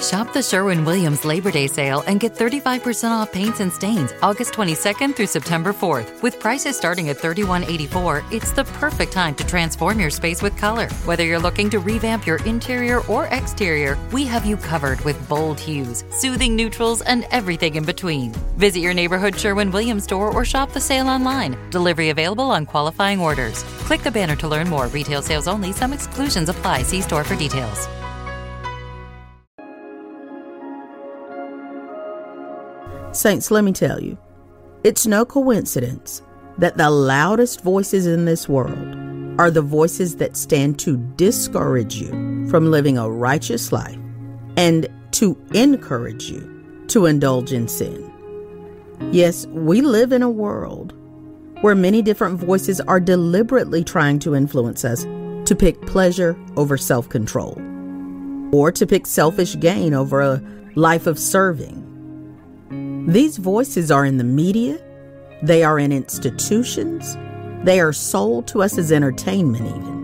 Shop the Sherwin-Williams Labor Day sale and get 35% off paints and stains August 22nd through September 4th. With prices starting at $31.84, it's the perfect time to transform your space with color. Whether you're looking to revamp your interior or exterior, we have you covered with bold hues, soothing neutrals, and everything in between. Visit your neighborhood Sherwin-Williams store or shop the sale online. Delivery available on qualifying orders. Click the banner to learn more. Retail sales only. Some exclusions apply. See store for details. Saints, let me tell you, it's no coincidence that the loudest voices in this world are the voices that stand to discourage you from living a righteous life and to encourage you to indulge in sin. Yes, we live in a world where many different voices are deliberately trying to influence us to pick pleasure over self-control, or to pick selfish gain over a life of serving. These voices are in the media, they are in institutions, they are sold to us as entertainment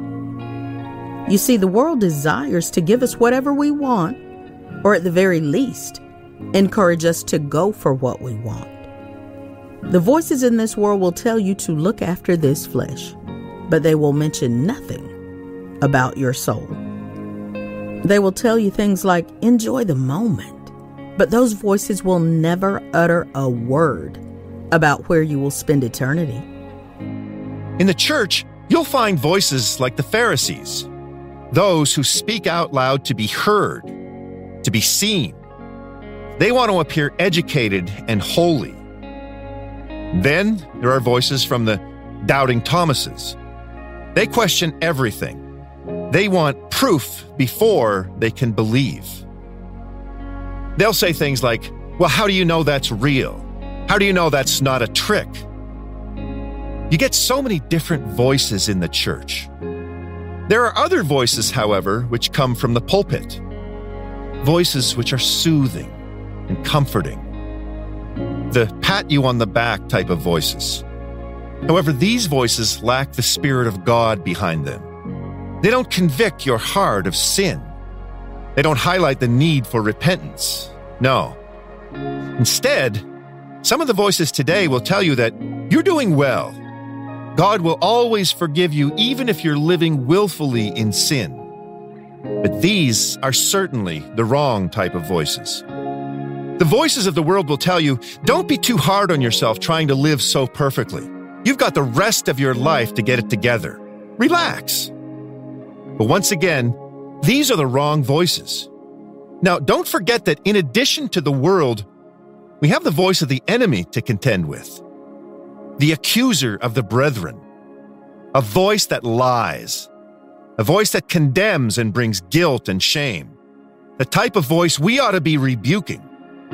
even. You see, the world desires to give us whatever we want, or at the very least, encourage us to go for what we want. The voices in this world will tell you to look after this flesh, but they will mention nothing about your soul. They will tell you things like, enjoy the moment. But those voices will never utter a word about where you will spend eternity. In the church, you'll find voices like the Pharisees, those who speak out loud to be heard, to be seen. They want to appear educated and holy. Then there are voices from the doubting Thomases. They question everything. They want proof before they can believe. They'll say things like, well, how do you know that's real? How do you know that's not a trick? You get so many different voices in the church. There are other voices, however, which come from the pulpit. Voices which are soothing and comforting. The pat you on the back type of voices. However, these voices lack the Spirit of God behind them. They don't convict your heart of sin. They don't highlight the need for repentance. No. Instead, some of the voices today will tell you that you're doing well. God will always forgive you even if you're living willfully in sin. But these are certainly the wrong type of voices. The voices of the world will tell you, don't be too hard on yourself trying to live so perfectly. You've got the rest of your life to get it together. Relax. But once again, these are the wrong voices. Now, don't forget that in addition to the world, we have the voice of the enemy to contend with. The accuser of the brethren. A voice that lies. A voice that condemns and brings guilt and shame. The type of voice we ought to be rebuking.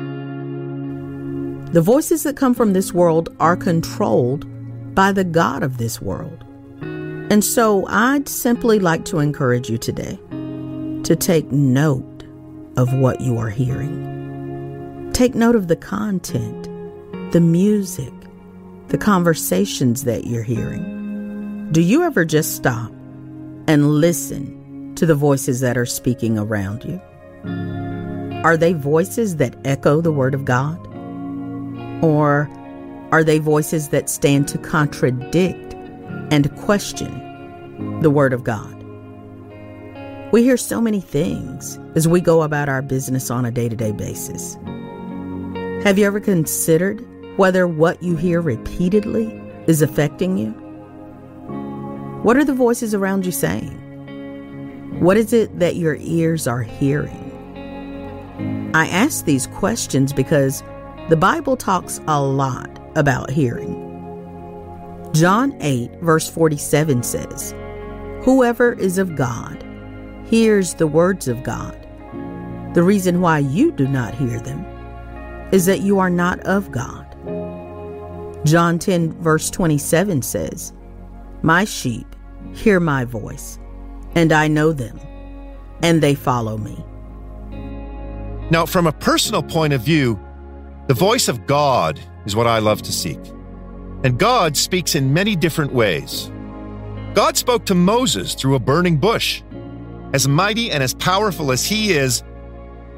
The voices that come from this world are controlled by the God of this world. And so I'd simply like to encourage you today to take note of what you are hearing. Take note of the content, the music, the conversations that you're hearing. Do you ever just stop and listen to the voices that are speaking around you? Are they voices that echo the Word of God? Or are they voices that stand to contradict and question the Word of God? We hear so many things as we go about our business on a day-to-day basis. Have you ever considered whether what you hear repeatedly is affecting you? What are the voices around you saying? What is it that your ears are hearing? I ask these questions because the Bible talks a lot about hearing. John 8, verse 47 says, "Whoever is of God hears the words of God. The reason why you do not hear them is that you are not of God." John 10, verse 27 says, "My sheep hear my voice, and I know them, and they follow me." Now, from a personal point of view, the voice of God is what I love to seek. And God speaks in many different ways. God spoke to Moses through a burning bush. As mighty and as powerful as he is,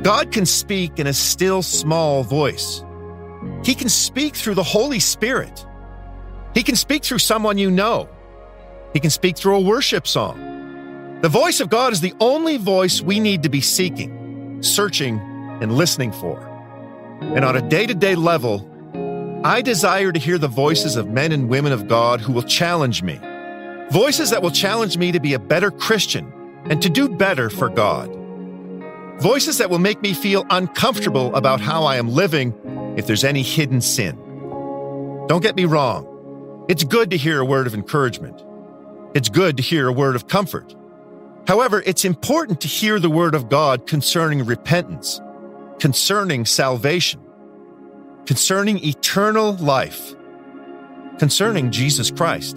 God can speak in a still, small voice. He can speak through the Holy Spirit. He can speak through someone you know. He can speak through a worship song. The voice of God is the only voice we need to be seeking, searching, and listening for. And on a day-to-day level, I desire to hear the voices of men and women of God who will challenge me. Voices that will challenge me to be a better Christian and to do better for God. Voices that will make me feel uncomfortable about how I am living if there's any hidden sin. Don't get me wrong. It's good to hear a word of encouragement. It's good to hear a word of comfort. However, it's important to hear the word of God concerning repentance, concerning salvation, concerning eternal life, concerning Jesus Christ.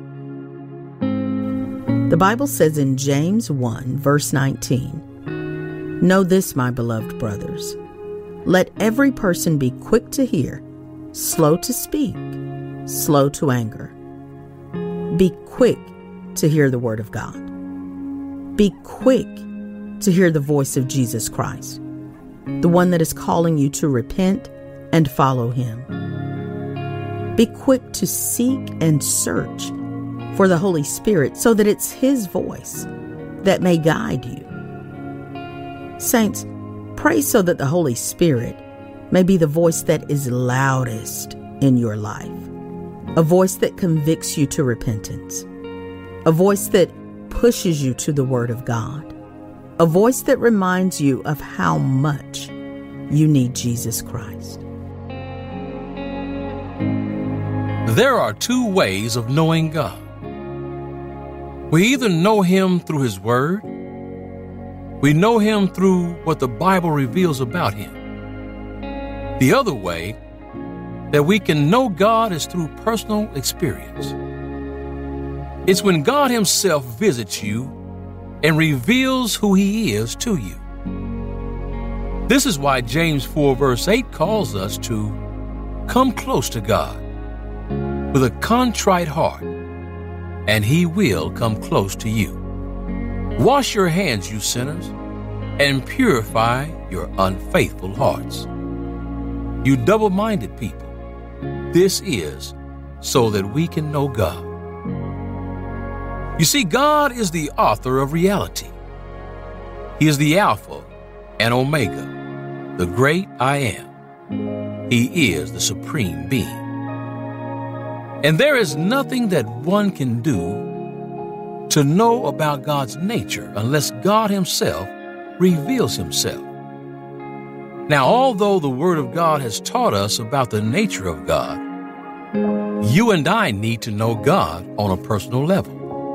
The Bible says in James 1, verse 19, "Know this, my beloved brothers, let every person be quick to hear, slow to speak, slow to anger." Be quick to hear the word of God. Be quick to hear the voice of Jesus Christ, the one that is calling you to repent and follow him. Be quick to seek and search for the Holy Spirit so that it's his voice that may guide you. Saints, pray so that the Holy Spirit may be the voice that is loudest in your life, a voice that convicts you to repentance, a voice that pushes you to the Word of God, a voice that reminds you of how much you need Jesus Christ. There are two ways of knowing God. We either know him through his word, we know him through what the Bible reveals about him. The other way that we can know God is through personal experience. It's when God himself visits you and reveals who he is to you. This is why James 4 verse 8 calls us to come close to God with a contrite heart, and he will come close to you. Wash your hands, you sinners, and purify your unfaithful hearts. You double-minded people, this is so that we can know God. You see, God is the author of reality. He is the Alpha and Omega, the great I am. He is the supreme being. And there is nothing that one can do to know about God's nature unless God himself reveals himself. Now, although the Word of God has taught us about the nature of God, you and I need to know God on a personal level.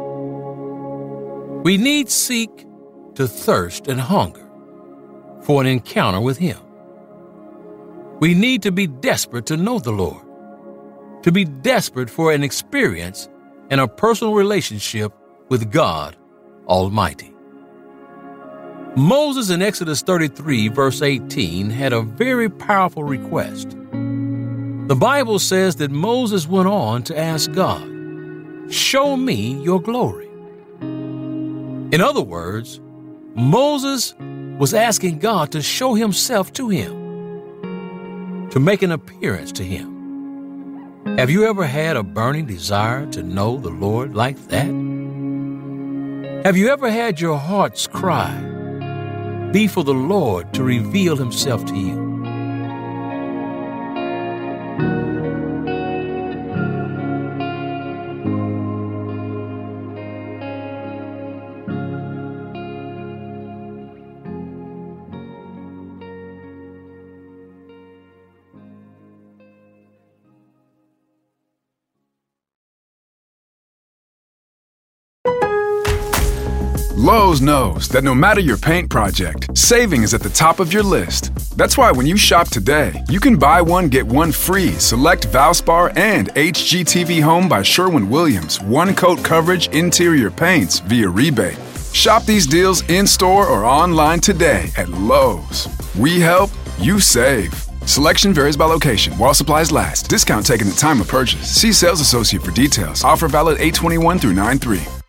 We need seek to thirst and hunger for an encounter with him. We need to be desperate to know the Lord, to be desperate for an experience and a personal relationship with God Almighty. Moses in Exodus 33 verse 18 had a very powerful request. The Bible says that Moses went on to ask God, "Show me your glory." In other words, Moses was asking God to show himself to him, to make an appearance to him. Have you ever had a burning desire to know the Lord like that? Have you ever had your heart's cry be for the Lord to reveal himself to you? Lowe's knows that no matter your paint project, saving is at the top of your list. That's why when you shop today, you can buy one, get one free select Valspar and HGTV Home by Sherwin-Williams one-coat coverage interior paints via rebate. Shop these deals in-store or online today at Lowe's. We help, you save. Selection varies by location. While supplies last. Discount taken at time of purchase. See sales associate for details. Offer valid 8/21 through 9/3.